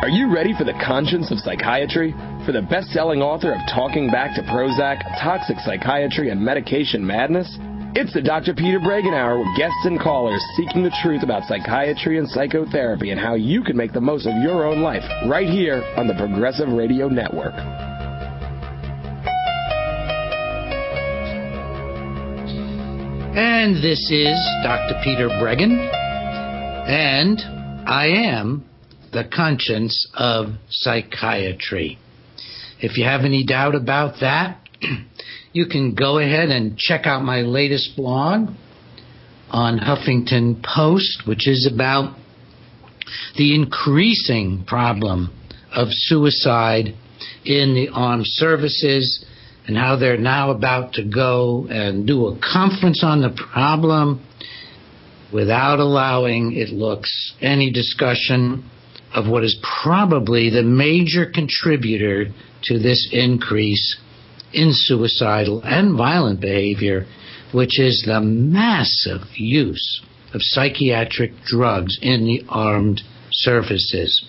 you ready for the conscience of psychiatry? For the best-selling author of Talking Back to Prozac, Toxic Psychiatry, and Medication Madness? It's the Dr. Peter Bregan Hour with guests and callers seeking the truth about psychiatry and psychotherapy and how you can make the most of your own life right here on the Progressive Radio Network. And this is Dr. Peter Bregan, and I am the conscience of psychiatry. If you have any doubt about that, you can go ahead and check out my latest blog on Huffington Post, which is about the increasing problem of suicide in the armed services and how they're now about to go and do a conference on the problem without allowing, it looks, any discussion of what is probably the major contributor to this increase in suicidal and violent behavior, which is the massive use of psychiatric drugs in the armed services.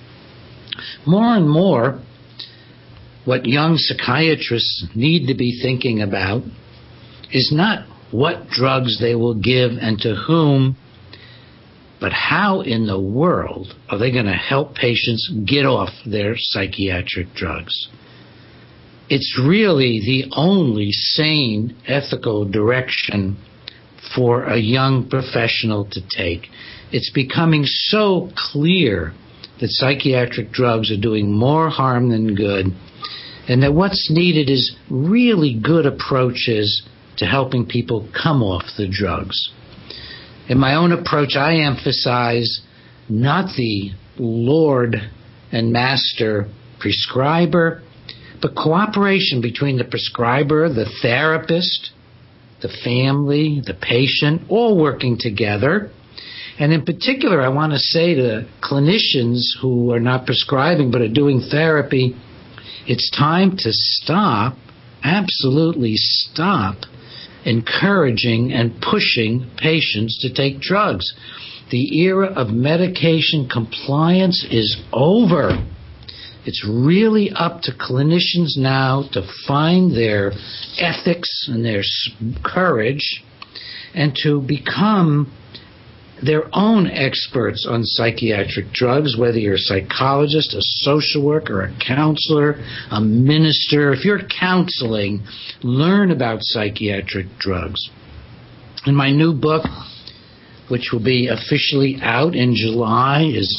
More and more, what young psychiatrists need to be thinking about is not what drugs they will give and to whom, but how in the world are they going to help patients get off their psychiatric drugs? It's really the only sane, ethical direction for a young professional to take. It's becoming so clear that psychiatric drugs are doing more harm than good, and that what's needed is really good approaches to helping people come off the drugs. In my own approach, I emphasize not the Lord and Master prescriber, but cooperation between the prescriber, the therapist, the family, the patient, all working together. And in particular, I want to say to clinicians who are not prescribing but are doing therapy, it's time to stop, absolutely stop, encouraging and pushing patients to take drugs. The era of medication compliance is over. It's really up to clinicians now to find their ethics and their courage and to become their own experts on psychiatric drugs, whether you're a psychologist, a social worker, a counselor, a minister. If you're counseling, learn about psychiatric drugs. In my new book, which will be officially out in July, is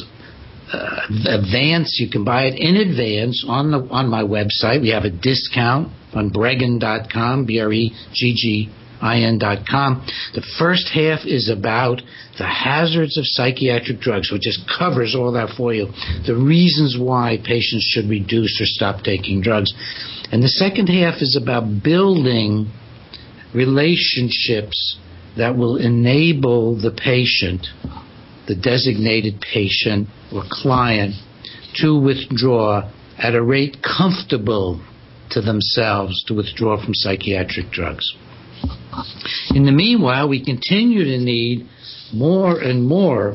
Advance. You can buy it in advance on my website. We have a discount on Bregan.com, BREGGIN.com. The first half is about the hazards of psychiatric drugs, which just covers all that for you. The reasons why patients should reduce or stop taking drugs. And the second half is about building relationships that will enable the patient, the designated patient or client, to withdraw at a rate comfortable to themselves to withdraw from psychiatric drugs. In the meanwhile, we continue to need more and more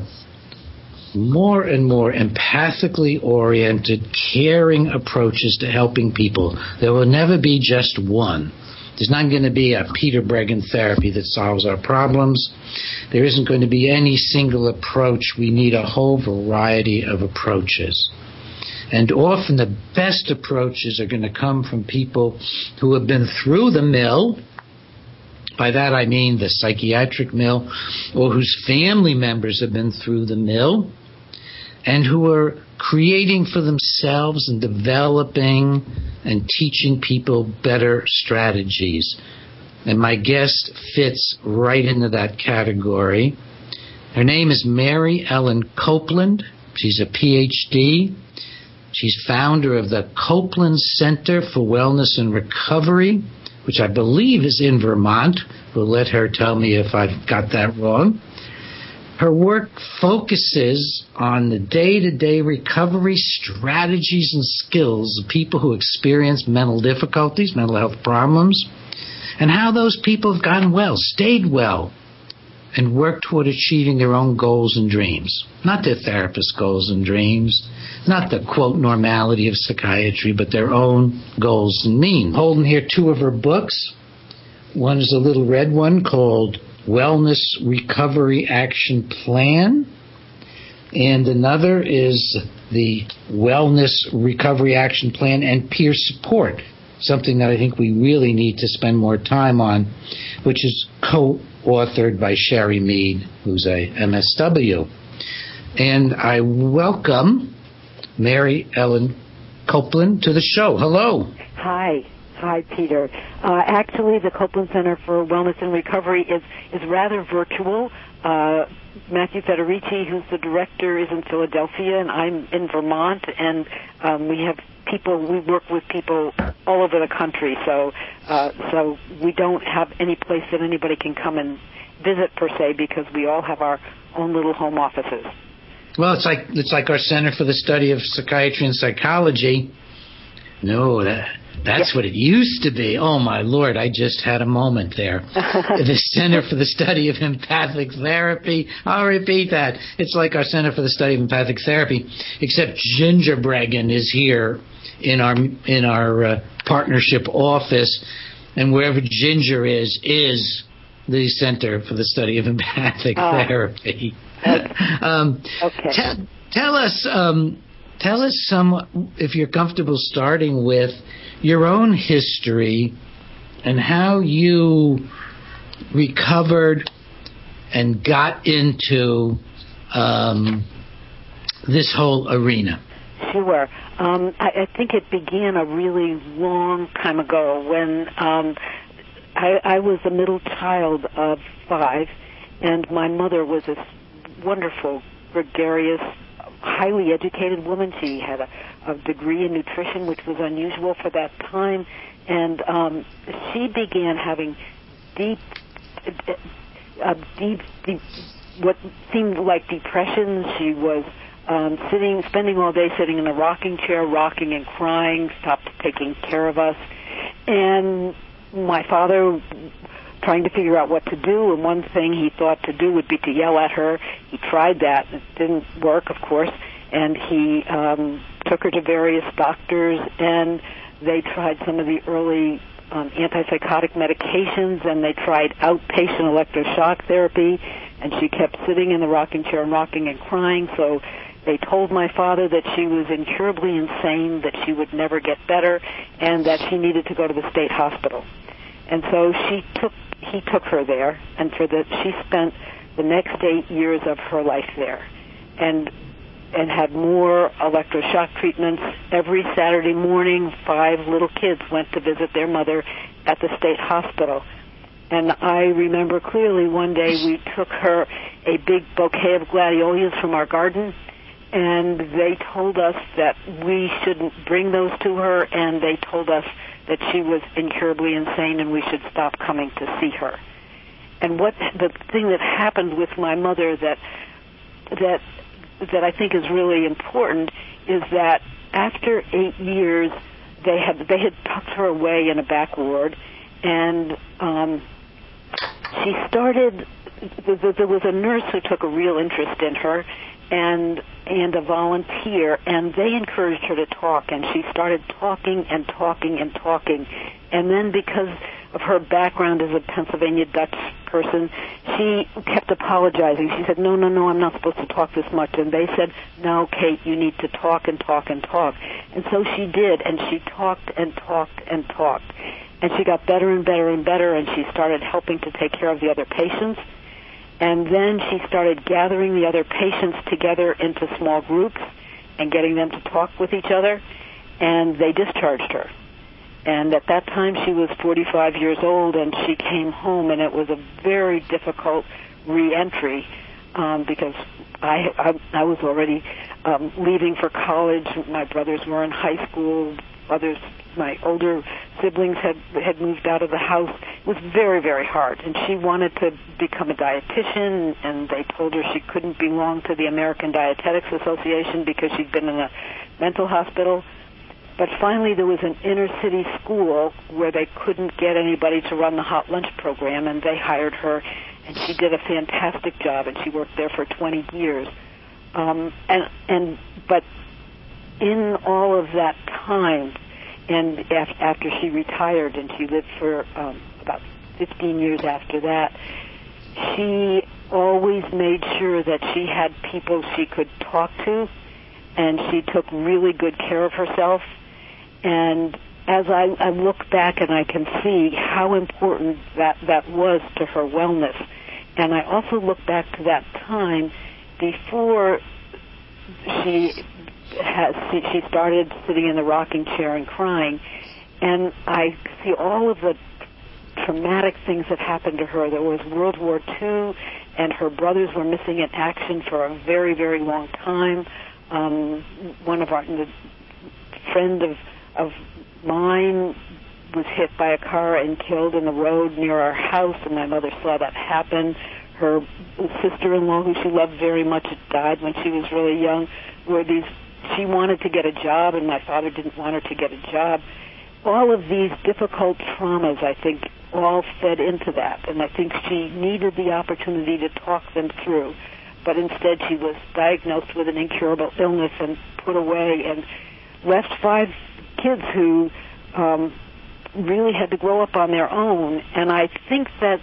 empathically oriented, caring approaches to helping people. There will never be just one. There's not going to be a Peter Bregan therapy that solves our problems. There isn't going to be any single approach. We need a whole variety of approaches. And often the best approaches are going to come from people who have been through the mill. By that I mean the psychiatric mill, or whose family members have been through the mill, and who are creating for themselves and developing and teaching people better strategies. And my guest fits right into that category. Her name is Mary Ellen Copeland. She's a PhD. She's founder of the Copeland Center for Wellness and Recovery, which I believe is in Vermont. We'll let her tell me if I've got that wrong. Her work focuses on the day-to-day recovery strategies and skills of people who experience mental difficulties, mental health problems, and how those people have gotten well, stayed well, and work toward achieving their own goals and dreams. Not their therapist's goals and dreams, not the, quote, normality of psychiatry, but their own goals and means. Holding here two of her books. One is a little red one called Wellness Recovery Action Plan, and another is the Wellness Recovery Action Plan and Peer Support, something that I think we really need to spend more time on, which is co-authored by Sherry Mead, who's a MSW. And I welcome Mary Ellen Copeland to the show. Hello. Hi, Peter. Actually, the Copeland Center for Wellness and Recovery is rather virtual. Matthew Federici, who's the director, is in Philadelphia, and I'm in Vermont, and we work with people all over the country, so we don't have any place that anybody can come and visit per se, because we all have our own little home offices. Well, it's like our Center for the Study of Psychiatry and Psychology. No, that's what it used to be. Oh, my Lord, I just had a moment there. The Center for the Study of Empathic Therapy. I'll repeat that. It's like our Center for the Study of Empathic Therapy, except Ginger Bregan is here in our partnership office, and wherever Ginger is the Center for the Study of Empathic Therapy. Okay. Tell us some, if you're comfortable starting with your own history and how you recovered and got into this whole arena. Sure. I think it began a really long time ago when I was a middle child of 5, and my mother was this wonderful, gregarious, highly educated woman. She had a degree in nutrition, which was unusual for that time, and she began having deep, what seemed like depression. She was spending all day sitting in a rocking chair, rocking and crying, stopped taking care of us, and my father trying to figure out what to do, and one thing he thought to do would be to yell at her. He tried that. It didn't work, of course, and he took her to various doctors, and they tried some of the early antipsychotic medications, and they tried outpatient electroshock therapy, and she kept sitting in the rocking chair and rocking and crying, so they told my father that she was incurably insane, that she would never get better, and that she needed to go to the state hospital. And so he took her there, and she spent the next 8 years of her life there, and had more electroshock treatments. Every Saturday morning, 5 little kids went to visit their mother at the state hospital. And I remember clearly one day we took her a big bouquet of gladiolus from our garden, and they told us that we shouldn't bring those to her, and they told us that she was incurably insane and we should stop coming to see her. And the thing that happened with my mother that I think is really important is that after 8 years, they had tucked her away in a back ward, and she started. There was a nurse who took a real interest in her, and a volunteer, and they encouraged her to talk, and she started talking and talking and talking. And then because of her background as a Pennsylvania Dutch person, she kept apologizing. She said, no, I'm not supposed to talk this much. And they said, no, Kate, you need to talk and talk and talk. And so she did, and she talked and talked and talked. And she got better and better and better, and she started helping to take care of the other patients. And then she started gathering the other patients together into small groups and getting them to talk with each other, and they discharged her. And at that time, she was 45 years old, and she came home, and it was a very difficult re-entry because I was already leaving for college. My brothers were in high school. My older siblings had moved out of the house. It was very, very hard. And she wanted to become a dietitian, and they told her she couldn't belong to the American Dietetics Association because she'd been in a mental hospital. But finally there was an inner city school where they couldn't get anybody to run the hot lunch program, and they hired her, and she did a fantastic job, and she worked there for 20 years. But in all of that time, and after she retired, and she lived for about 15 years after that, she always made sure that she had people she could talk to, and she took really good care of herself. And as I look back, and I can see how important that was to her wellness, and I also look back to that time before she started sitting in the rocking chair and crying, and I see all of the traumatic things that happened to her. There was World War II, and her brothers were missing in action for a very, very long time. One of a friend of mine was hit by a car and killed in the road near our house, and my mother saw that happen. Her sister-in-law, who she loved very much, died when she was really young. She wanted to get a job, and my father didn't want her to get a job. All of these difficult traumas, I think, all fed into that, and I think she needed the opportunity to talk them through. But instead, she was diagnosed with an incurable illness and put away, and left 5 kids who really had to grow up on their own. And I think that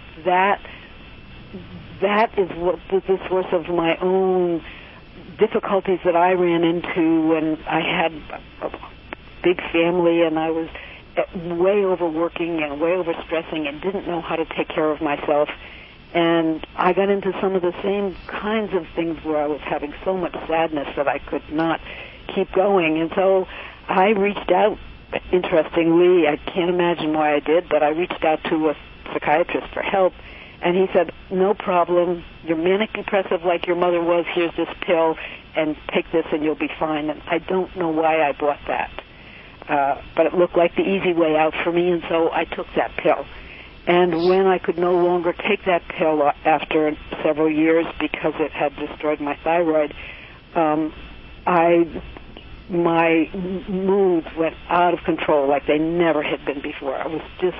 is what the source of my own difficulties that I ran into when I had a big family, and I was way overworking and way overstressing and didn't know how to take care of myself. And I got into some of the same kinds of things where I was having so much sadness that I could not keep going. And so I reached out, interestingly, I can't imagine why I did, but I reached out to a psychiatrist for help. And he said, no problem, you're manic depressive like your mother was, here's this pill, and take this and you'll be fine. And I don't know why I bought that. But it looked like the easy way out for me, and so I took that pill. And when I could no longer take that pill after several years because it had destroyed my thyroid, my moods went out of control like they never had been before. I was just,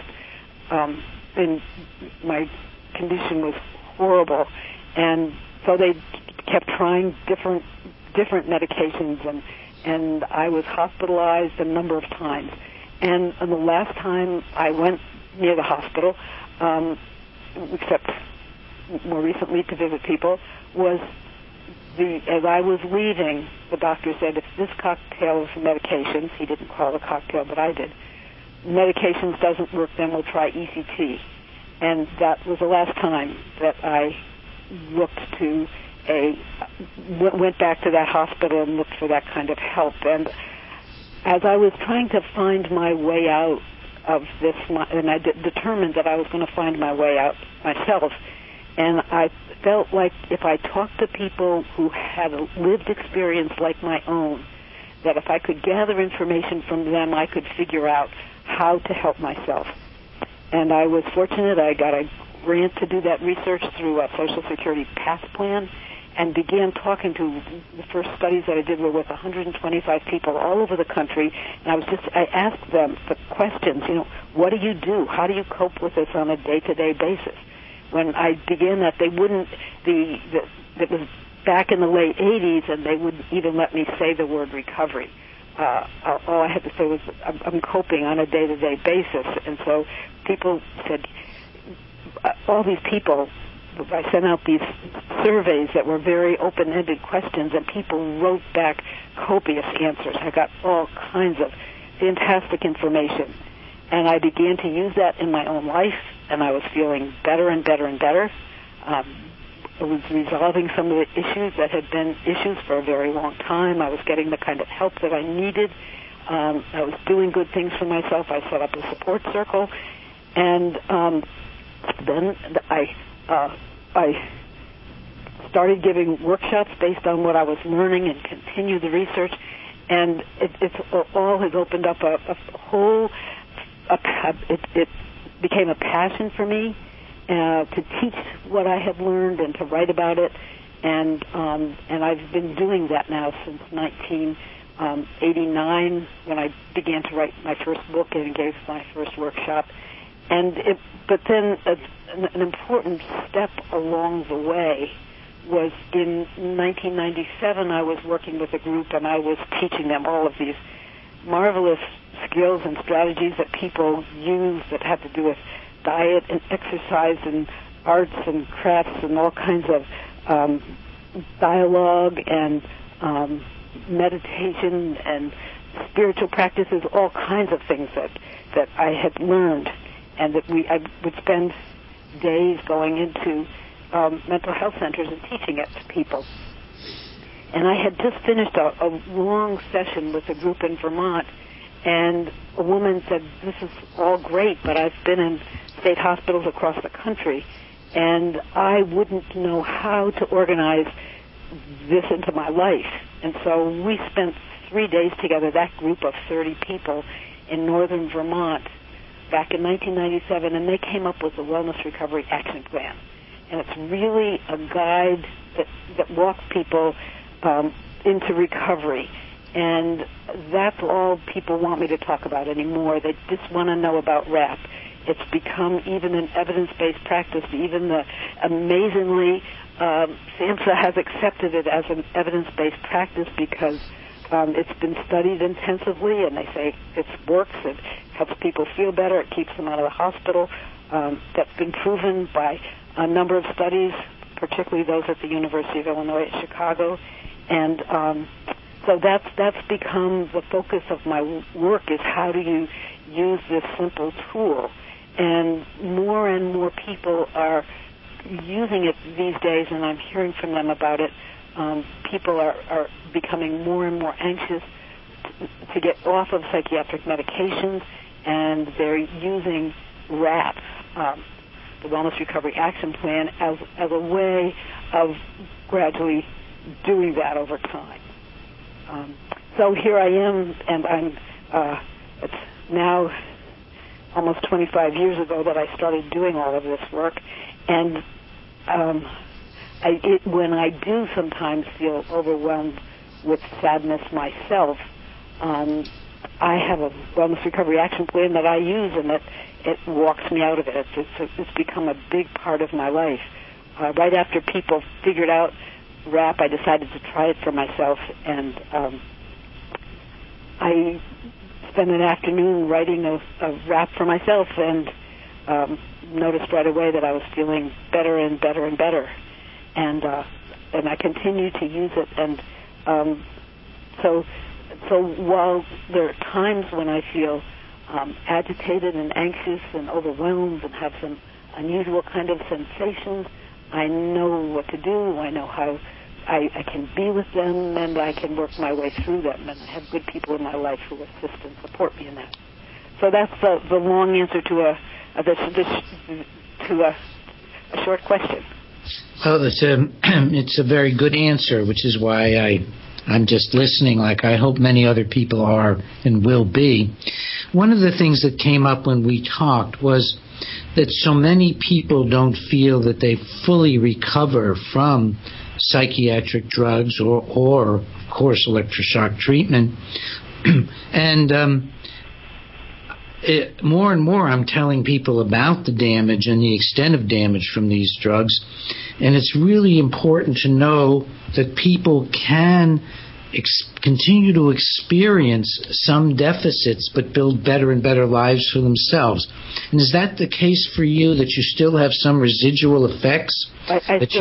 my condition was horrible, and so they kept trying different medications, and I was hospitalized a number of times. And the last time I went near the hospital, except more recently to visit people, was as I was leaving, the doctor said, if this cocktail of medications, he didn't call it a cocktail, but I did, medications doesn't work, then we'll try ECT. And that was the last time that I went back to that hospital and looked for that kind of help. And as I was trying to find my way out of this, and I determined that I was going to find my way out myself, and I felt like if I talked to people who had a lived experience like my own, that if I could gather information from them, I could figure out how to help myself. And I was fortunate. I got a grant to do that research through a Social Security PATH plan, and began talking to, the first studies that I did were with 125 people all over the country, and I asked them the questions, what do you do? How do you cope with this on a day-to-day basis? When I began that, they wouldn't, it was back in the late 80s, and they wouldn't even let me say the word recovery. All I had to say was, I'm coping on a day-to-day basis. And so people said, all these people, I sent out these surveys that were very open-ended questions, and people wrote back copious answers. I got all kinds of fantastic information. And I began to use that in my own life, and I was feeling better and better and better. I was resolving some of the issues that had been issues for a very long time. I was getting the kind of help that I needed. I was doing good things for myself. I set up a support circle. And then I started giving workshops based on what I was learning and continued the research. And it all has opened up a whole... It became a passion for me to teach what I had learned and to write about it, and I've been doing that now since 1989 when I began to write my first book and gave my first workshop, But then an important step along the way was in 1997. I was working with a group, and I was teaching them all of these marvelous skills and strategies that people use that have to do with diet and exercise and arts and crafts and all kinds of dialogue and meditation and spiritual practices, all kinds of things that I had learned, and that I would spend days going into mental health centers and teaching it to people. And I had just finished a long session with a group in Vermont, and a woman said, "This is all great, but I've been in state hospitals across the country, and I wouldn't know how to organize this into my life." And so we spent 3 days together, that group of 30 people in northern Vermont back in 1997, and they came up with the Wellness Recovery Action Plan. And it's really a guide that walks people into recovery. And that's all people want me to talk about anymore. They just want to know about RAP. It's become even an evidence-based practice. Even amazingly, SAMHSA has accepted it as an evidence-based practice because it's been studied intensively, and they say it works. It helps people feel better. It keeps them out of the hospital. That's been proven by a number of studies, particularly those at the University of Illinois at Chicago. And so that's become the focus of my work, is how do you use this simple tool. And more people are using it these days, and I'm hearing from them about it. People are becoming more and more anxious to get off of psychiatric medications, and they're using RAP, the Wellness Recovery Action Plan, as a way of gradually doing that over time. So here I am, and it's now almost 25 years ago that I started doing all of this work, and when I do sometimes feel overwhelmed with sadness myself, I have a Wellness Recovery Action Plan that I use, and it walks me out of it. It's become a big part of my life. Right after people figured out RAP, I decided to try it for myself, and I spent an afternoon writing a RAP for myself, and noticed right away that I was feeling better and better and better. And I continue to use it, and so while there are times when I feel agitated and anxious and overwhelmed and have some unusual kind of sensations, I know what to do. I know how I can be with them, and I can work my way through them, and I have good people in my life who assist and support me in that. So that's the long answer to a short question. Well, it's a very good answer, which is why I'm just listening, like I hope many other people are and will be. One of the things that came up when we talked was that so many people don't feel that they fully recover from psychiatric drugs or of course, electroshock treatment. And more and more I'm telling people about the damage and the extent of damage from these drugs, and it's really important to know that people can continue to experience some deficits but build better and better lives for themselves. And is that the case for you, that you still have some residual effects? I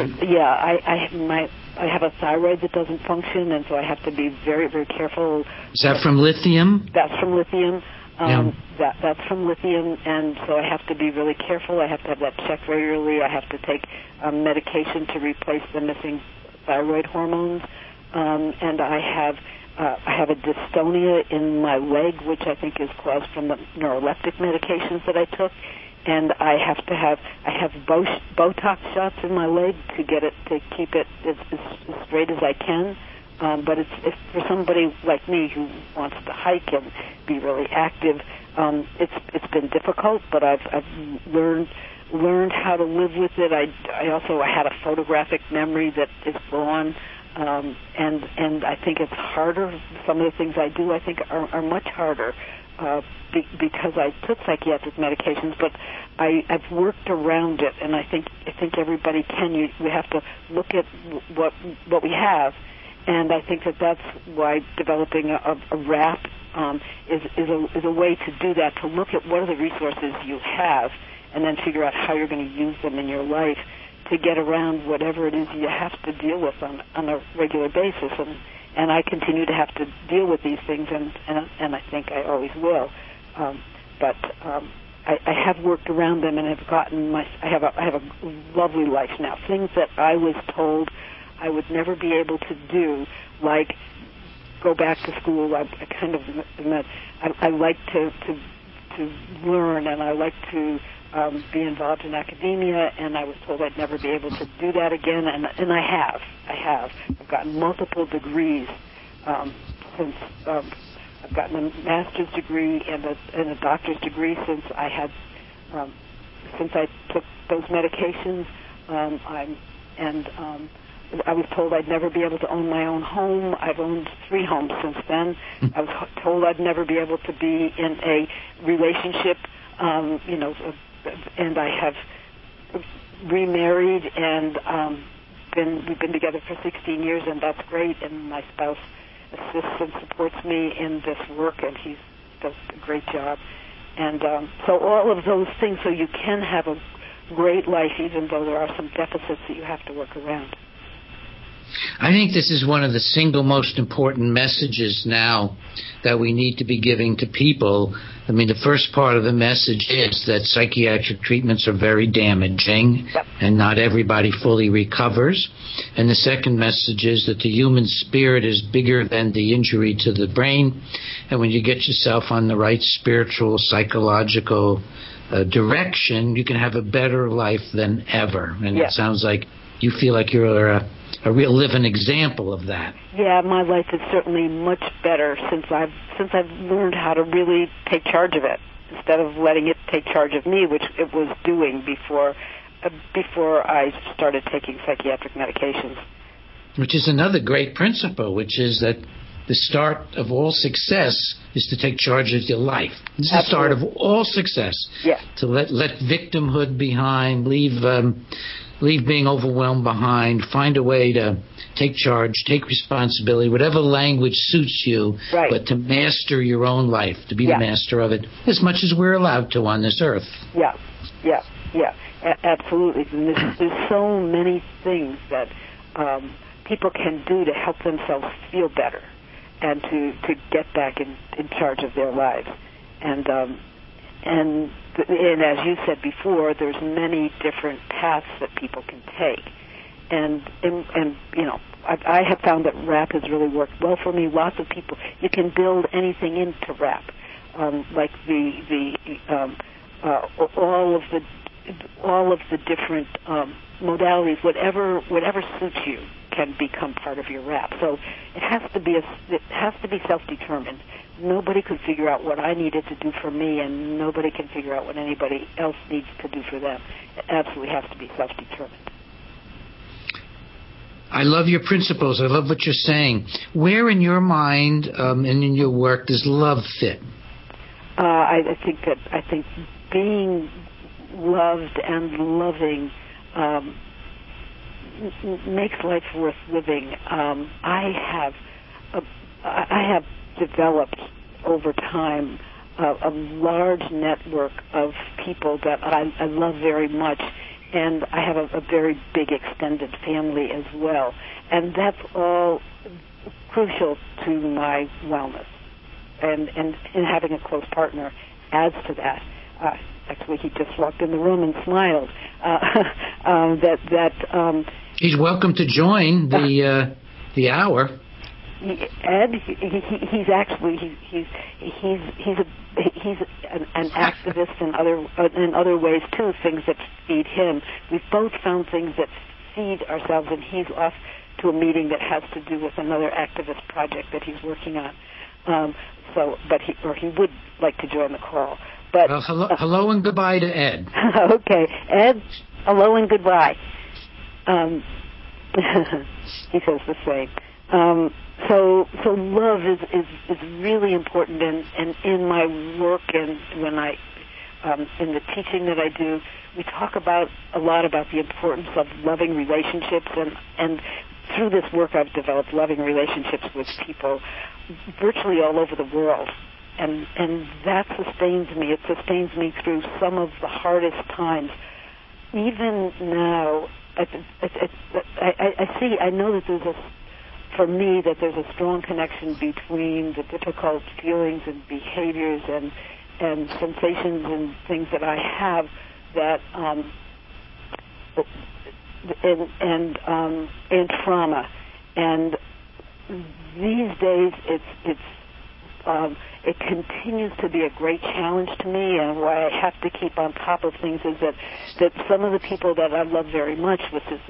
have a thyroid that doesn't function, and so I have to be very, very careful. Is that from lithium? That's from lithium. Yeah. That's from lithium, and so I have to be really careful. I have to have that checked regularly. I have to take medication to replace the missing thyroid hormones, and I have a dystonia in my leg, which I think is caused from the neuroleptic medications that I took, and I have Botox shots in my leg to keep it as straight as I can. But if for somebody like me who wants to hike and be really active, it's been difficult. But I've learned how to live with it. I had a photographic memory that is gone, and I think it's harder. Some of the things I do, I think, are much harder because I took psychiatric medications, but I've worked around it, and I think everybody can. We have to look at what we have, and I think that's why developing a RAP is a way to do that, to look at what are the resources you have, and then figure out how you're going to use them in your life to get around whatever it is you have to deal with on a regular basis. And I continue to have to deal with these things, and I think I always will. But I have worked around them and have gotten I have a lovely life now. Things that I was told I would never be able to do, like go back to school. I like to learn, and I like to be involved in academia, and I was told I'd never be able to do that again, and I have. I've gotten multiple degrees since I've gotten a master's degree and a doctor's degree since I took those medications. I was told I'd never be able to own my own home. I've owned 3 homes since then. I was told I'd never be able to be in a relationship, and I have remarried, and we've been together for 16 years, and that's great. And my spouse assists and supports me in this work, and he does a great job. And so all of those things, so you can have a great life, even though there are some deficits that you have to work around. I think this is one of the single most important messages now that we need to be giving to people. I mean, the first part of the message is that psychiatric treatments are very damaging, and not everybody fully recovers. And the second message is that the human spirit is bigger than the injury to the brain. And when you get yourself on the right spiritual, psychological direction, you can have a better life than ever. And it sounds like you feel like you're a real living example of that. Yeah, my life is certainly much better since I've learned how to really take charge of it instead of letting it take charge of me, which it was doing before I started taking psychiatric medications. Which is another great principle, which is that the start of all success is to take charge of your life. This is the start of all success. Yeah. To let victimhood behind, leave being overwhelmed behind, find a way to take charge, take responsibility, whatever language suits you, but to master your own life, to be the master of it, as much as we're allowed to on this earth. Yeah. Absolutely. And there's so many things that people can do to help themselves feel better and to get back in charge of their lives. And as you said before, there's many different paths that people can take, and I have found that RAP has really worked well for me. Lots of people, you can build anything into RAP, like all of the different modalities, whatever suits you can become part of your RAP. So it has to be self-determined. Nobody could figure out what I needed to do for me, and nobody can figure out what anybody else needs to do for them. It absolutely has to be self-determined. I love your principles. I love what you're saying. Where in your mind and in your work does love fit? I think being loved and loving makes life worth living. I have developed over time a large network of people that I love very much, and I have a very big extended family as well, and that's all crucial to my wellness, and having a close partner adds to that. Actually, he just walked in the room and smiled. He's welcome to join the hour. Ed, he's an activist in other ways too. Things that feed him. We've both found things that feed ourselves, and he's off to a meeting that has to do with another activist project that he's working on. He would like to join the call. But well, hello and goodbye to Ed. Okay, Ed, hello and goodbye. He says the same. So love is really important, and in my work and when I in the teaching that I do, we talk a lot about the importance of loving relationships, and through this work I've developed loving relationships with people virtually all over the world, and that sustains me. It sustains me through some of the hardest times. Even now, I know that for me, that there's a strong connection between the difficult feelings and behaviors and sensations and things that I have that and trauma. And these days, it continues to be a great challenge to me, and why I have to keep on top of things is that some of the people that I love very much, which is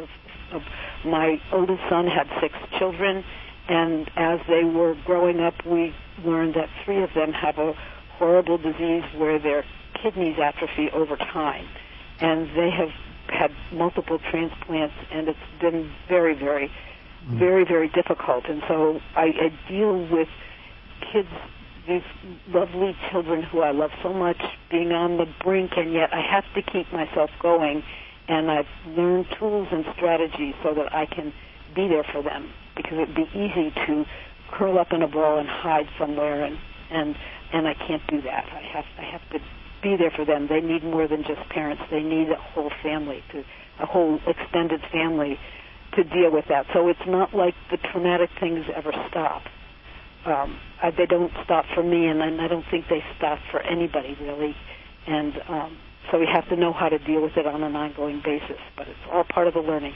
my oldest son had 6 children, and as they were growing up, we learned that 3 of them have a horrible disease where their kidneys atrophy over time, and they have had multiple transplants, and it's been very, very, very, very difficult. And so I deal with kids, these lovely children who I love so much, being on the brink, and yet I have to keep myself going. And I've learned tools and strategies so that I can be there for them, because it'd be easy to curl up in a ball and hide somewhere, and I can't do that. I have to be there for them. They need more than just parents. They need a whole family, a whole extended family to deal with that. So it's not like the traumatic things ever stop. They don't stop for me, and I don't think they stop for anybody really. And so we have to know how to deal with it on an ongoing basis, but it's all part of the learning.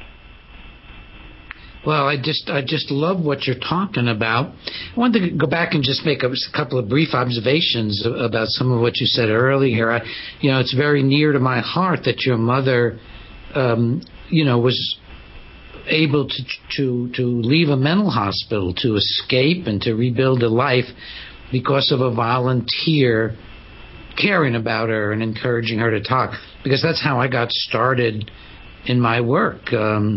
Well, I just love what you're talking about. I wanted to go back and just make a couple of brief observations about some of what you said earlier. It's very near to my heart that your mother, was able to leave a mental hospital, to escape and to rebuild a life because of a volunteer caring about her and encouraging her to talk. Because that's how I got started in my work.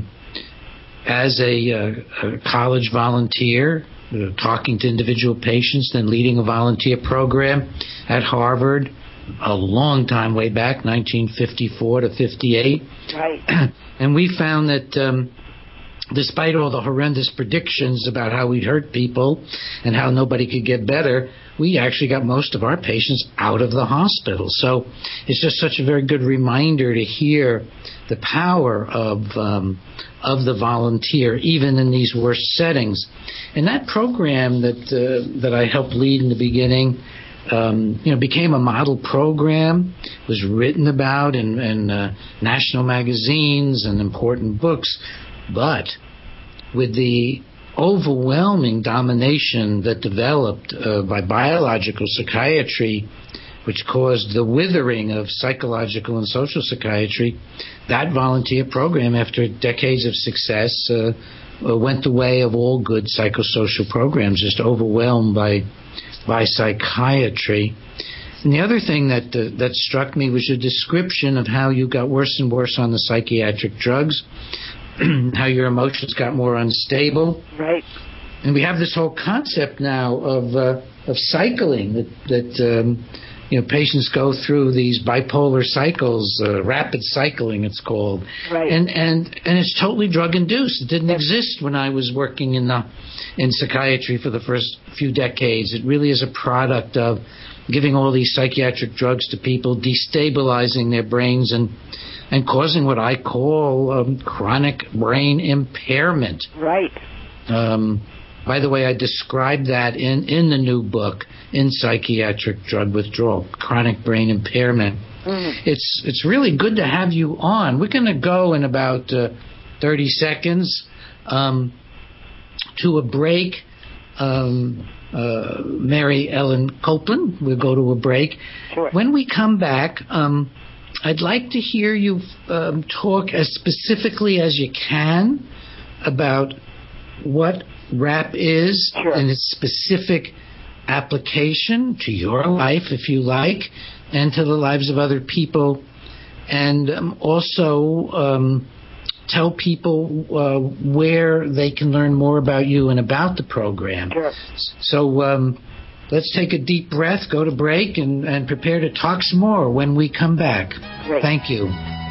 As a college volunteer, talking to individual patients, then leading a volunteer program at Harvard a long time way back, 1954 to 58. Right. And we found that despite all the horrendous predictions about how we'd hurt people and how nobody could get better, we actually got most of our patients out of the hospital. So it's just such a very good reminder to hear the power of the volunteer, even in these worst settings. And that program that I helped lead in the beginning, became a model program, was written about in national magazines and important books. But with the overwhelming domination that developed by biological psychiatry, which caused the withering of psychological and social psychiatry, that volunteer program, after decades of success, went the way of all good psychosocial programs, just overwhelmed by psychiatry. And the other thing that struck me was your description of how you got worse and worse on the psychiatric drugs, how your emotions got more unstable. Right. And we have this whole concept now of cycling, that patients go through these bipolar cycles, rapid cycling it's called. Right. And it's totally drug induced. It didn't exist when I was working in psychiatry for the first few decades. It really is a product of giving all these psychiatric drugs to people, destabilizing their brains and causing what I call chronic brain impairment. Right. By the way, I describe that in the new book, In Psychiatric Drug Withdrawal, Chronic Brain Impairment. Mm. It's really good to have you on. We're going to go in about 30 seconds to a break. Mary Ellen Copeland, we'll go to a break. Sure. When we come back, I'd like to hear you talk as specifically as you can about what RAP is, sure, and its specific application to your life, if you like, and to the lives of other people, and also tell people where they can learn more about you and about the program. Sure. So let's take a deep breath, go to break, and prepare to talk some more when we come back. Great. Thank you.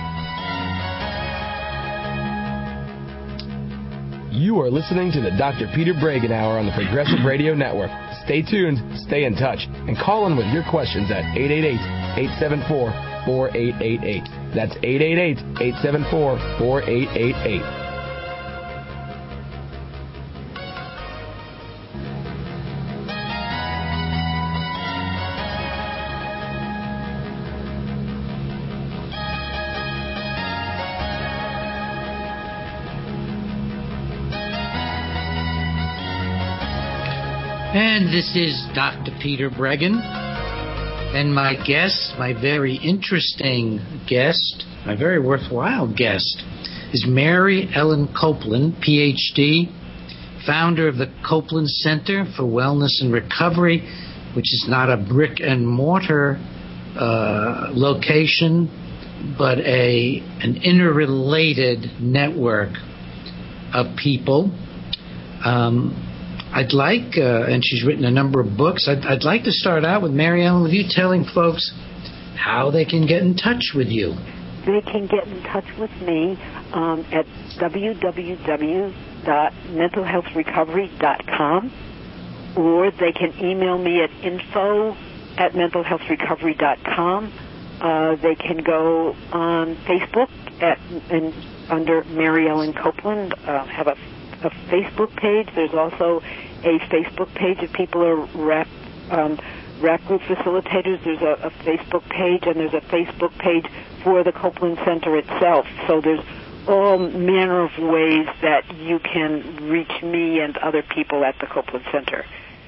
You are listening to the Dr. Peter Breggin Hour on the Progressive Radio Network. Stay tuned, stay in touch, and call in with your questions at 888-874-4888. That's 888-874-4888. And this is Dr. Peter Breggin, and my guest, my very interesting guest, my very worthwhile guest, is Mary Ellen Copeland, Ph.D., founder of the Copeland Center for Wellness and Recovery, which is not a brick-and-mortar location, but an interrelated network of people. I'd like, and she's written a number of books, I'd like to start out with Mary Ellen, with you telling folks how they can get in touch with you. They can get in touch with me at www.mentalhealthrecovery.com, or they can email me at info@mentalhealthrecovery.com. They can go on Facebook under Mary Ellen Copeland, have a Facebook page. There's also a Facebook page if people are rap group facilitators. There's a Facebook page, and there's a Facebook page for the Copeland Center itself. So there's all manner of ways that you can reach me and other people at the Copeland Center.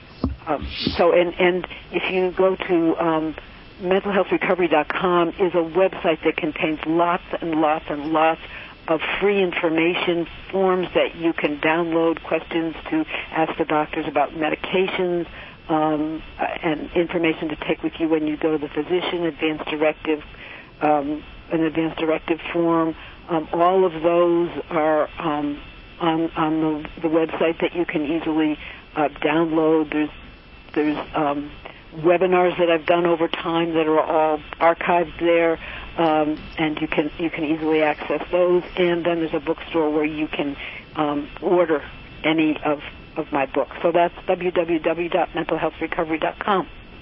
And if you go to mentalhealthrecovery.com, is a website that contains lots and lots and lots of free information, forms that you can download, questions to ask the doctors about medications, and information to take with you when you go to the physician, an advanced directive form. All of those are on the website that you can easily download. There's webinars that I've done over time that are all archived there. And you can easily access those. And then there's a bookstore where you can order any of my books. So that's www.mentalhealthrecovery.com.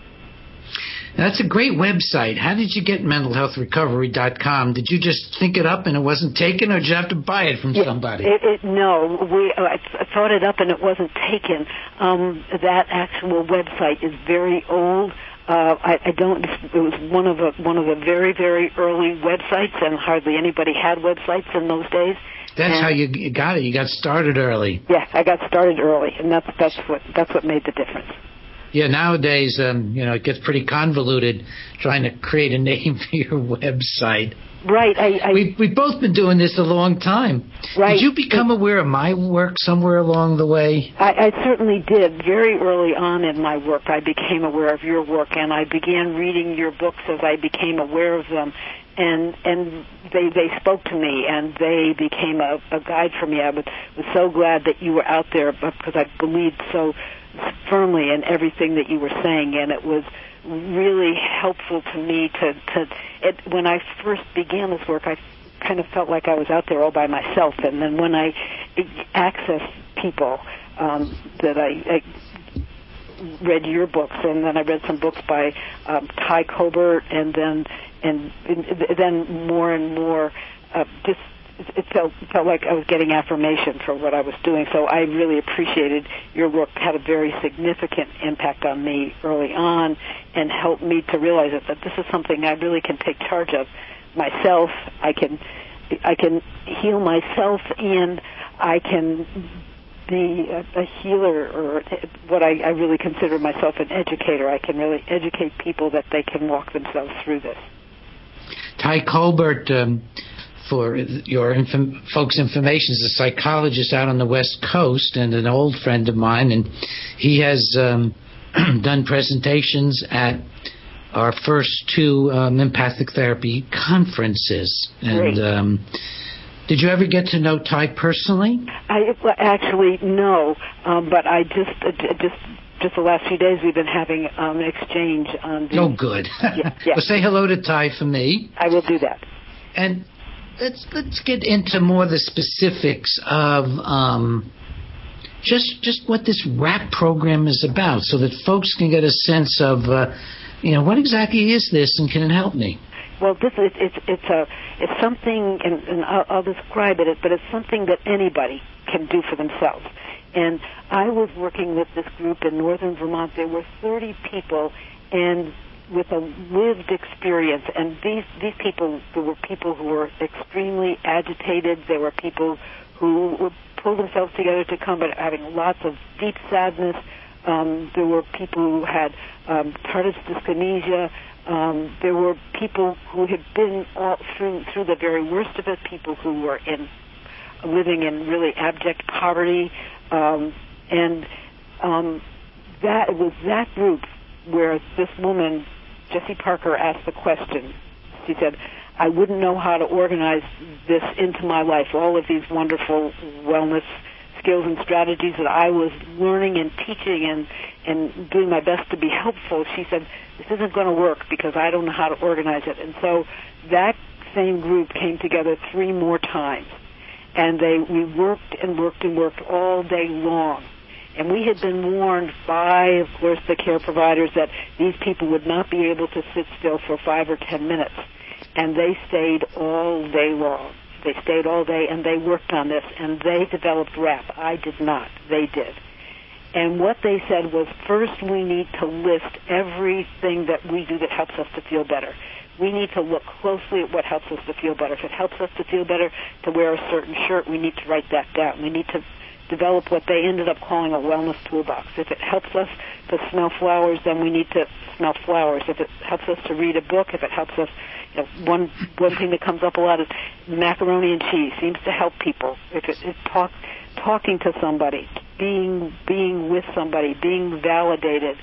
That's a great website. How did you get mentalhealthrecovery.com? Did you just think it up and it wasn't taken, or did you have to buy it from somebody? No, I thought it up and it wasn't taken. That actual website is very old. It was one of the very, very early websites, and hardly anybody had websites in those days. That's how you got it. You got started early. Yeah, I got started early, and that's what made the difference. Yeah, nowadays, it gets pretty convoluted trying to create a name for your website. Right. We've both been doing this a long time. Right. Did you become aware of my work somewhere along the way? I certainly did. Very early on in my work, I became aware of your work, and I began reading your books as I became aware of them. And they spoke to me, and they became a guide for me. I was so glad that you were out there, because I believed so firmly in everything that you were saying, and it was really helpful to me when I first began this work. I kind of felt like I was out there all by myself, and then when I accessed people that I read your books, and then I read some books by Ty Colbert, and then more and more, it felt like I was getting affirmation for what I was doing. So I really appreciated your work. Had a very significant impact on me early on, and helped me to realize that this is something I really can take charge of myself. I can heal myself, and I can be a healer, or what I really consider myself an educator. I can really educate people that they can walk themselves through this. Ty Colbert, for your folks' information, is a psychologist out on the West Coast and an old friend of mine, and he has done presentations at our first two empathic therapy conferences. And Did you ever get to know Ty personally? Actually, no. But I just the last few days we've been having an exchange on the... Oh, good. Yeah. Well, say hello to Ty for me. I will do that. And let's get into more of the specifics of just what this RAP program is about, so that folks can get a sense of what exactly is this and can it help me? Well, it's something, and I'll describe it, but it's something that anybody can do for themselves. And I was working with this group in northern Vermont. There were 30 people, and with a lived experience. And these people, there were people who were extremely agitated. There were people who would pull themselves together to come, but having lots of deep sadness. There were people who had tardive dyskinesia. There were people who had been all through the very worst of it, people who were living in really abject poverty. That it was that group where this woman, Jessie Parker, asked the question. She said, I wouldn't know how to organize this into my life, all of these wonderful wellness skills and strategies that I was learning and teaching and doing my best to be helpful. She said, this isn't going to work because I don't know how to organize it. And so that same group came together 3 more times. And we worked and worked and worked all day long. And we had been warned by, of course, the care providers that these people would not be able to sit still for 5 or 10 minutes. And they stayed all day long. They stayed all day, and they worked on this, and they developed RAP. I did not. They did. And what they said was, first we need to list everything that we do that helps us to feel better. We need to look closely at what helps us to feel better. If it helps us to feel better to wear a certain shirt, we need to write that down. We need to develop what they ended up calling a wellness toolbox. If it helps us to smell flowers, then we need to smell flowers. If it helps us to read a book, if it helps us, one thing that comes up a lot is macaroni and cheese seems to help people. If it's talking to somebody, being with somebody, being validated,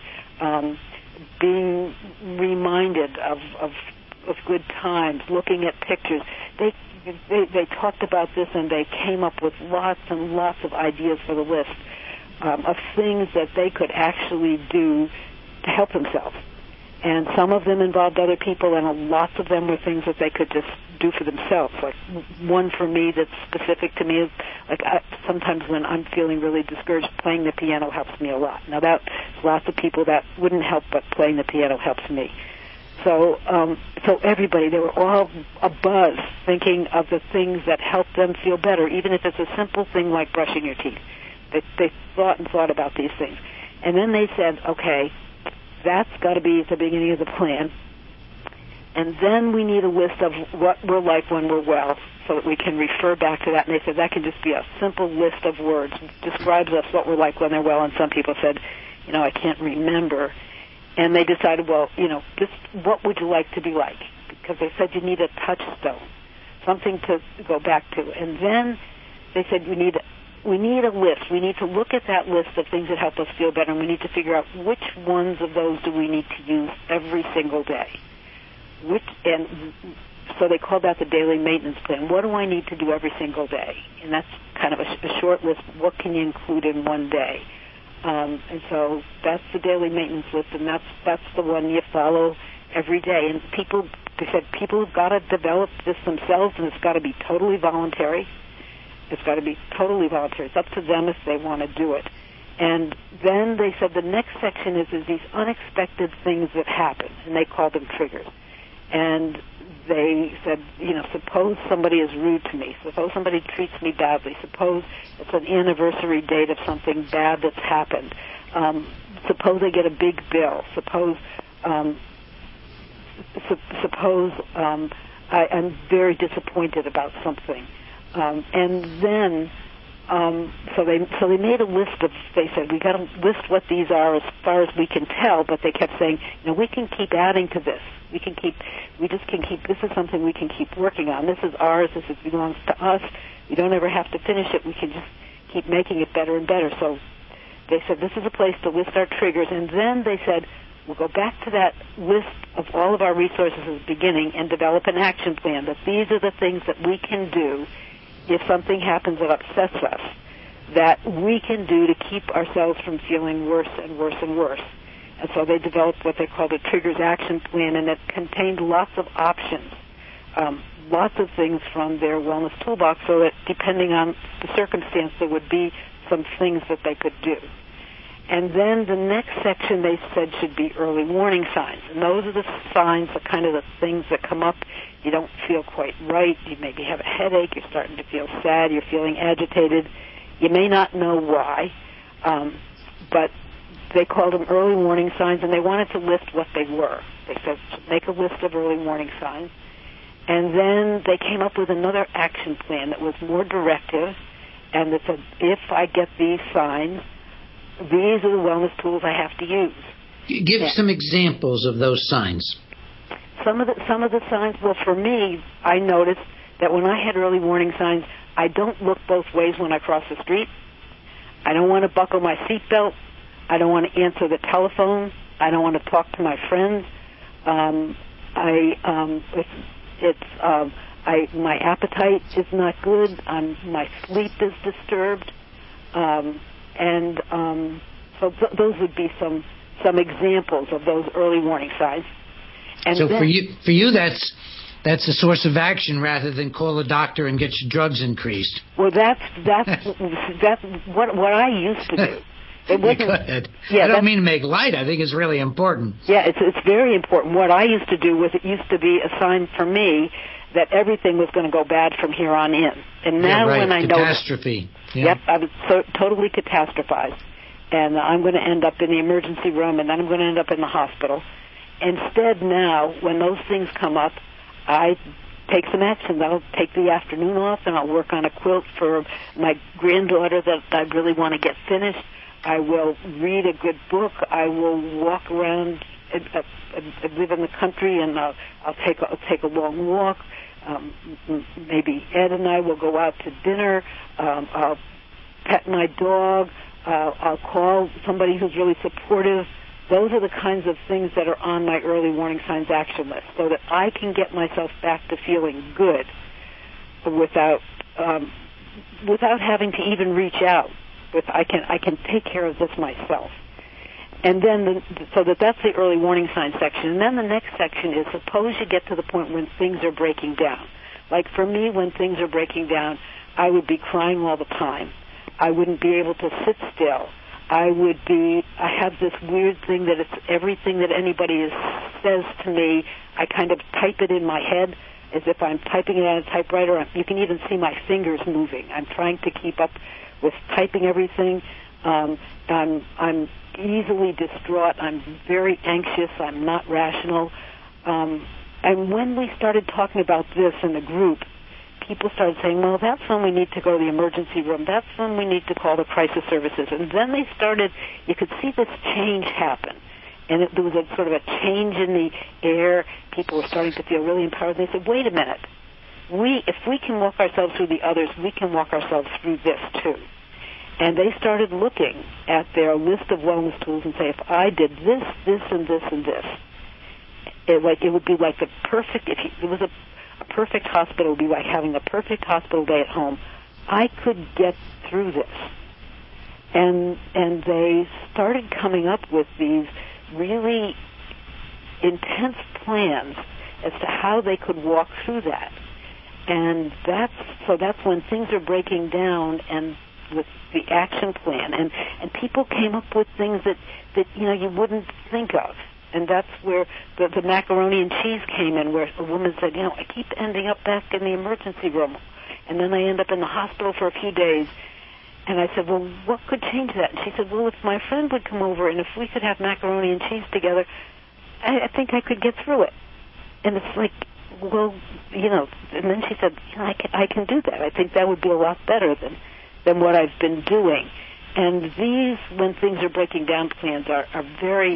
being reminded of good times, looking at pictures. They talked about this, and they came up with lots and lots of ideas for the list of things that they could actually do to help themselves. And some of them involved other people, and lots of them were things that they could just do for themselves. Like one for me that's specific to me is, sometimes when I'm feeling really discouraged, playing the piano helps me a lot. Now, that's lots of people that wouldn't help, but playing the piano helps me. So everybody, they were all abuzz thinking of the things that help them feel better, even if it's a simple thing like brushing your teeth. They thought about these things. And then they said, okay, that's got to be at the beginning of the plan. And then we need a list of what we're like when we're well so that we can refer back to that. And they said that can just be a simple list of words. Describes us what we're like when they're well. And some people said, I can't remember. And they decided, just what would you like to be like? Because they said you need a touchstone, something to go back to. And then they said we need a list. We need to look at that list of things that help us feel better, and we need to figure out which ones of those do we need to use every single day. And so they called that the daily maintenance plan. What do I need to do every single day? And that's kind of a short list. What can you include in one day? And so that's the daily maintenance list, and that's the one you follow every day. And they said people have got to develop this themselves, and it's got to be totally voluntary. It's got to be totally voluntary. It's up to them if they want to do it. And then they said the next section is these unexpected things that happen, and they called them triggers. And they said, suppose somebody is rude to me. Suppose somebody treats me badly. Suppose it's an anniversary date of something bad that's happened. Suppose I get a big bill. Suppose I'm very disappointed about something. And then, so they made a list of, they said, we got to list what these are as far as we can tell, but they kept saying, we can keep adding to this. This is something we can keep working on. This is ours. This belongs to us. We don't ever have to finish it. We can just keep making it better and better. So they said, this is a place to list our triggers. And then they said, we'll go back to that list of all of our resources at the beginning and develop an action plan, that these are the things that we can do if something happens that upsets us, that we can do to keep ourselves from feeling worse and worse and worse. And so they developed what they called a Triggers Action Plan, and it contained lots of options, lots of things from their wellness toolbox, so that depending on the circumstance, there would be some things that they could do. And then the next section they said should be early warning signs. And those are the signs, the kind of the things that come up. You don't feel quite right. You maybe have a headache. You're starting to feel sad. You're feeling agitated. You may not know why, but they called them early warning signs, and they wanted to list what they were. They said, make a list of early warning signs. And then they came up with another action plan that was more directive, and that said, if I get these signs, these are the wellness tools I have to use. Give some examples of those signs. Some of the signs, well, for me, I noticed that when I had early warning signs, I don't look both ways when I cross the street. I don't want to buckle my seatbelt. I don't want to answer the telephone. I don't want to talk to my friends. My appetite is not good. My sleep is disturbed. So those would be some examples of those early warning signs. And so then, for you, that's a source of action rather than call a doctor and get your drugs increased. Well, that's what I used to do. It wasn't, go ahead. Yeah, I don't mean to make light. I think it's really important. Yeah, it's very important. What I used to do was it used to be a sign for me that everything was going to go bad from here on in. And now when I know catastrophe. Yep, I was totally catastrophized. And I'm going to end up in the emergency room, and then I'm going to end up in the hospital. Instead now, when those things come up, I take some action. I'll take the afternoon off, and I'll work on a quilt for my granddaughter that I really want to get finished. I will read a good book. I will walk around. I live in the country, and I'll take a long walk. Maybe Ed and I will go out to dinner. I'll pet my dog. I'll call somebody who's really supportive. Those are the kinds of things that are on my early warning signs action list, so that I can get myself back to feeling good without having to even reach out. I can take care of this myself. And then, so that's the early warning sign section. And then the next section is, suppose you get to the point when things are breaking down. Like for me, when things are breaking down, I would be crying all the time. I wouldn't be able to sit still. I have this weird thing that it's everything that anybody says to me, I kind of type it in my head as if I'm typing it on a typewriter. You can even see my fingers moving. I'm trying to keep up with typing everything. I'm easily distraught. I'm very anxious. I'm not rational. And when we started talking about this in the group, people started saying, well, that's when we need to go to the emergency room. That's when we need to call the crisis services. And then you could see this change happen. And there was a sort of a change in the air. People were starting to feel really empowered. They said, wait a minute. If we can walk ourselves through the others, we can walk ourselves through this too. And they started looking at their list of wellness tools and say, if I did this, this, and this, and this, it would be like the perfect, if it was a perfect hospital, it would be like having the perfect hospital day at home. I could get through this. And they started coming up with these really intense plans as to how they could walk through that. And that's when things are breaking down, and with the action plan, and people came up with things that you wouldn't think of. And that's where the macaroni and cheese came in, where a woman said, I keep ending up back in the emergency room, and then I end up in the hospital for a few days. And I said, well, what could change that? And she said, well, if my friend would come over and if we could have macaroni and cheese together, I think I could get through it. And it's like, well, and then she said, I can do that. I think that would be a lot better than what I've been doing. And these, when things are breaking down, plans are very,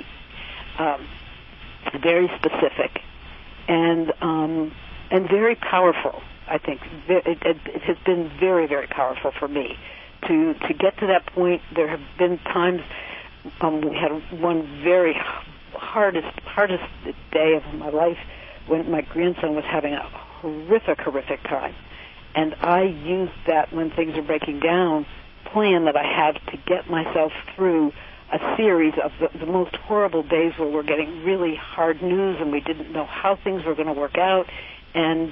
very specific and very powerful. I think it has been very, very powerful for me to get to that point. There have been times we had one very hardest day of my life when my grandson was having a horrific time. And I used that when things are breaking down plan that I had to get myself through a series of the most horrible days where we're getting really hard news and we didn't know how things were going to work out, and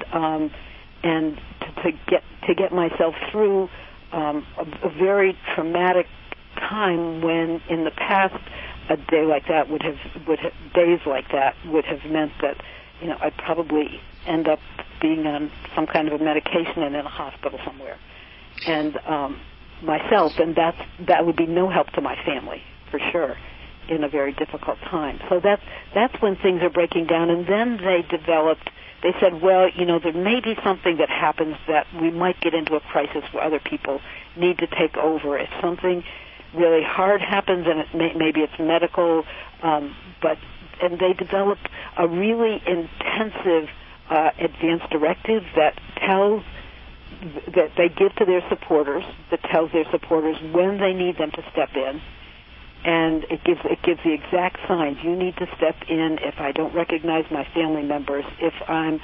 to get myself through a very traumatic time when in the past a day like that days like that would have meant that I'd probably end up being on some kind of a medication and in a hospital somewhere, and myself, and that would be no help to my family for sure in a very difficult time. So that's when things are breaking down. And then they said, well, there may be something that happens that we might get into a crisis where other people need to take over. If something really hard happens, and maybe it's medical, and they developed a really intensive advance directive that they give to their supporters, that tells their supporters when they need them to step in, and it gives the exact signs. You need to step in if I don't recognize my family members, if I'm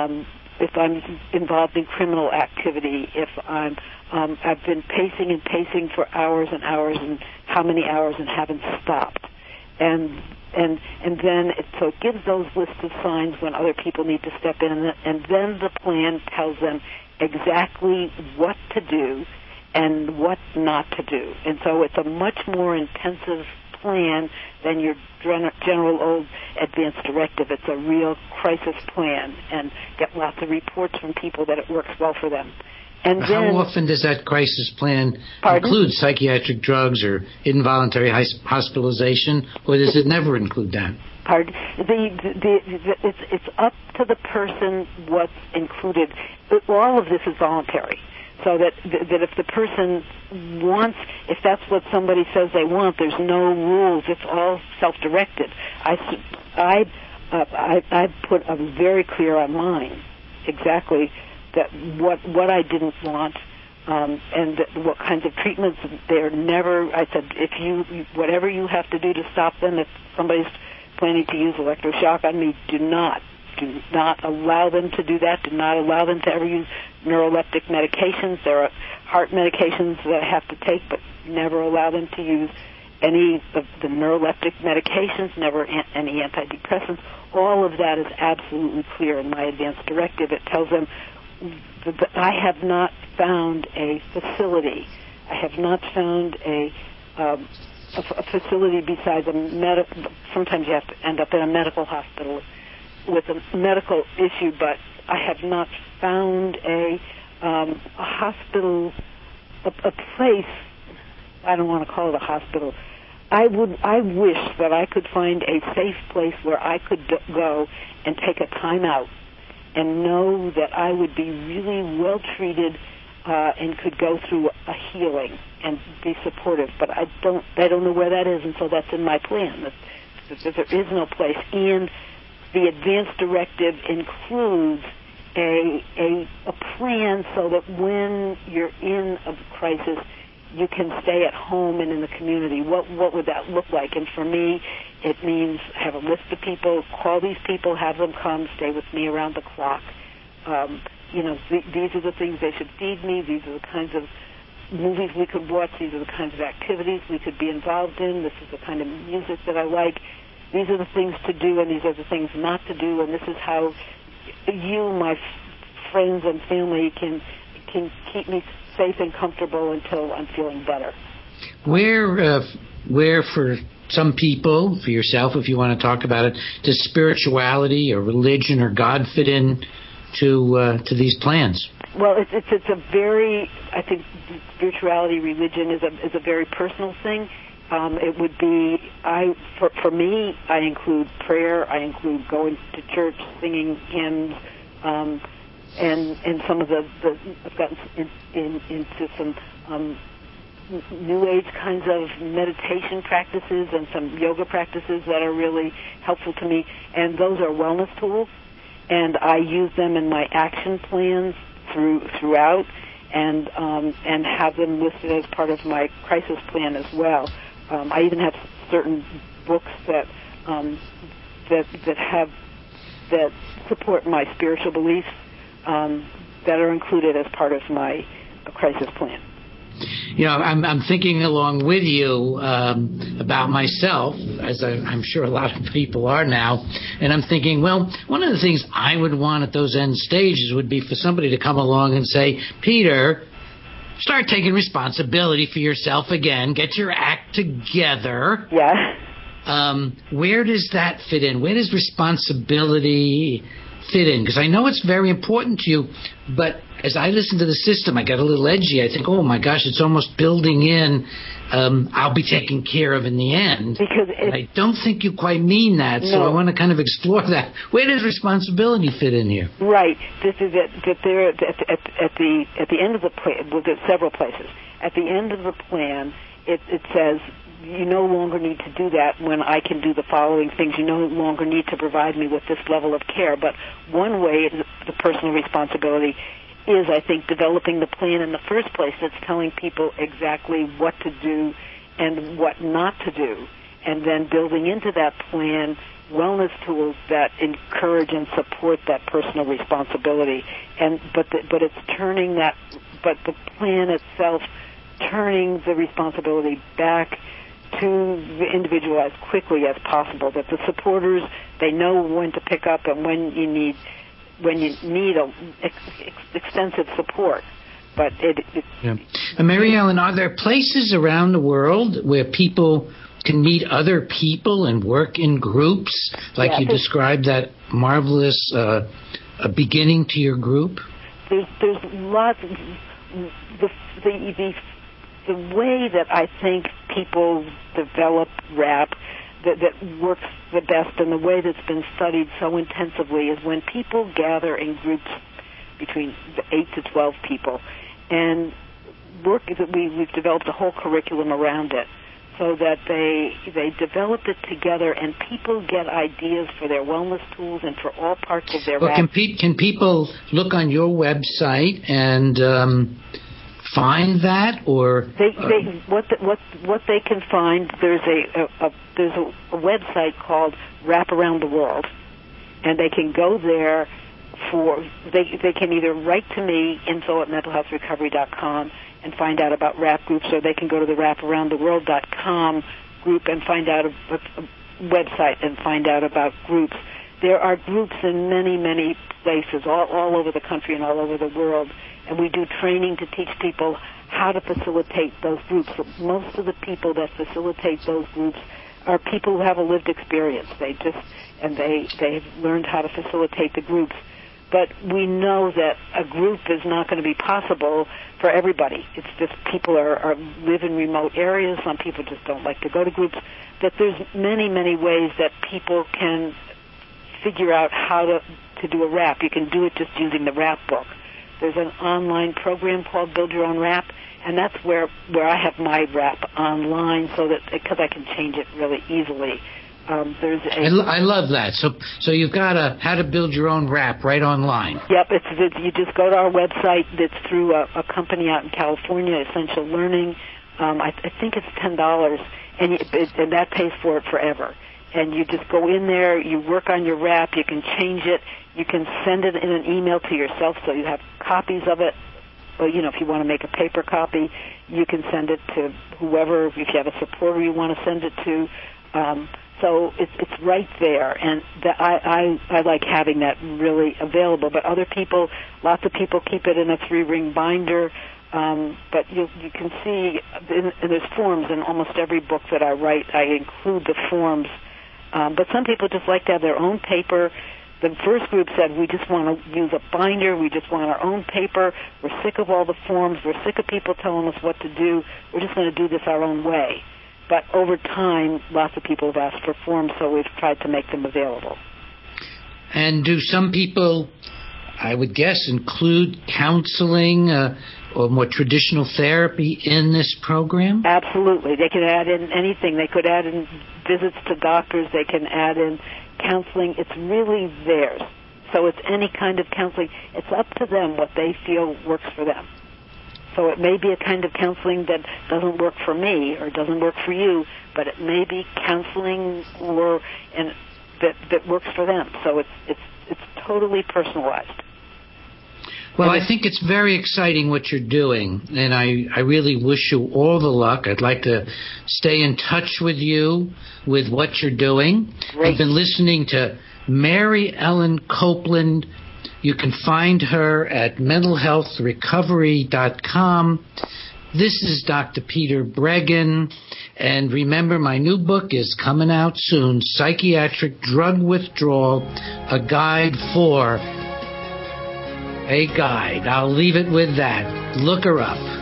involved in criminal activity, if I've been pacing for hours and hours and how many hours and haven't stopped, and then so it gives those lists of signs when other people need to step in, and then the plan tells them exactly what to do and what not to do. And so it's a much more intensive plan than your general old advance directive. It's a real crisis plan, and get lots of reports from people that it works well for them. And how often does that crisis plan include psychiatric drugs or involuntary hospitalization, or does it never include that? Pardon? It's up to the person what's included. All of this is voluntary, so that if the person wants, if that's what somebody says they want, there's no rules. It's all self-directed. I put very clear on mine exactly that what I didn't want, and what kinds of treatments. They're never. I said, if you whatever you have to do to stop them, if somebody's planning to use electroshock on me, do not allow them to do that. Do not allow them to ever use neuroleptic medications. There are heart medications that I have to take, but never allow them to use any of the neuroleptic medications, never any antidepressants. All of that is absolutely clear in my advance directive. It tells them that I have not found a facility. I have not found a facility besides a medical. Sometimes you have to end up in a medical hospital with a medical issue, but I have not found a hospital, a place. I don't want to call it a hospital. I wish that I could find a safe place where I could go and take a time out and know that I would be really well treated and could go through a healing and be supportive. But I don't know where that is, and so that's in my plan. That there is no place. And the advance directive includes a plan so that when you're in a crisis, you can stay at home and in the community. What would that look like? And for me, it means have a list of people, call these people, have them come, stay with me around the clock. These are the things they should feed me. These are the kinds of movies we could watch. These are the kinds of activities we could be involved in. This is the kind of music that I like. These are the things to do, and these are the things not to do. And this is how you, my friends and family, can keep me safe and comfortable until I'm feeling better. Where for some people, for yourself, if you want to talk about it, does spirituality or religion or God fit in to these plans? Well, it's a very, I think spirituality, religion is a very personal thing. It would be, for me, I include prayer, I include going to church, singing hymns, and some of I've gotten into some New Age kinds of meditation practices and some yoga practices that are really helpful to me, and those are wellness tools, and I use them in my action plans throughout, and have them listed as part of my crisis plan as well. I even have certain books that support my spiritual beliefs. that are included as part of my crisis plan. You know, I'm thinking along with you about myself, as I'm sure a lot of people are now, and I'm thinking, well, one of the things I would want at those end stages would be for somebody to come along and say, Peter, start taking responsibility for yourself again, get your act together. Yeah. Where does that fit in? Where does responsibility fit in? Because I know it's very important to you, but as I listen to the system, I get a little edgy. I think, oh my gosh, it's almost building in, I'll be taken care of in the end. Because I don't think you quite mean that, so I want to kind of explore that. Where does responsibility fit in here? Right. This is that there at the end of the plan. Well, there's several places. At the end of the plan, it says, you no longer need to do that when I can do the following things. You no longer need to provide me with this level of care. But one way, the personal responsibility is, I think, developing the plan in the first place. That's telling people exactly what to do and what not to do, and then building into that plan wellness tools that encourage and support that personal responsibility. But it's turning that, but the plan itself, turning the responsibility back to the individual as quickly as possible. That the supporters, they know when to pick up and when you need extensive support. But yeah. Mary Ellen, are there places around the world where people can meet other people and work in groups, like you described that marvelous beginning to your group? There's lots. The way that I think people develop RAP that works the best, and the way that's been studied so intensively, is when people gather in groups between 8 to 12 people and work. We've developed a whole curriculum around it so that they develop it together, and people get ideas for their wellness tools and for all parts of their RAP. Can people look on your website and find that, or what they can find? There's a website called Wrap Around the World, and they can go there they can either write to me, info@mentalhealthrecovery.com, and find out about RAP groups, or they can go to the wraparoundtheworld.com group and find out a website and find out about groups. There are groups in many, many places, all over the country and all over the world, and we do training to teach people how to facilitate those groups. Most of the people that facilitate those groups are people who have a lived experience. They've learned how to facilitate the groups. But we know that a group is not going to be possible for everybody. It's just people live in remote areas. Some people just don't like to go to groups. That there's many, many ways that people can figure out how to do a RAP. You can do it just using the RAP book. There's an online program called Build Your Own RAP, and that's where I have my RAP online, so that because I can change it really easily. I love that. So you've got how to build your own RAP right online. Yep, you just go to our website. It's through a company out in California, Essential Learning. I think it's $10, and that pays for it forever. And you just go in there, you work on your RAP, you can change it, you can send it in an email to yourself so you have copies of it. Well, if you want to make a paper copy, you can send it to whoever, if you have a supporter you want to send it to. So it's right there, and I like having that really available. But lots of people keep it in a 3-ring binder. But you can see, and there's forms in almost every book that I write. I include the forms. But some people just like to have their own paper. The first group said, we just want to use a binder. We just want our own paper. We're sick of all the forms. We're sick of people telling us what to do. We're just going to do this our own way. But over time, lots of people have asked for forms, so we've tried to make them available. And do some people, I would guess, include counseling or more traditional therapy in this program? Absolutely. They can add in anything. They could add in visits to doctors. They can add in counseling. It's really theirs. So it's any kind of counseling. It's up to them what they feel works for them. So it may be a kind of counseling that doesn't work for me or doesn't work for you, but it may be counseling that works for them. So it's totally personalized. Well, I think it's very exciting what you're doing, and I really wish you all the luck. I'd like to stay in touch with you with what you're doing. Great. I've been listening to Mary Ellen Copeland. You can find her at mentalhealthrecovery.com. This is Dr. Peter Breggin, and remember, my new book is coming out soon, Psychiatric Drug Withdrawal, a guide for a guide. I'll leave it with that. Look her up.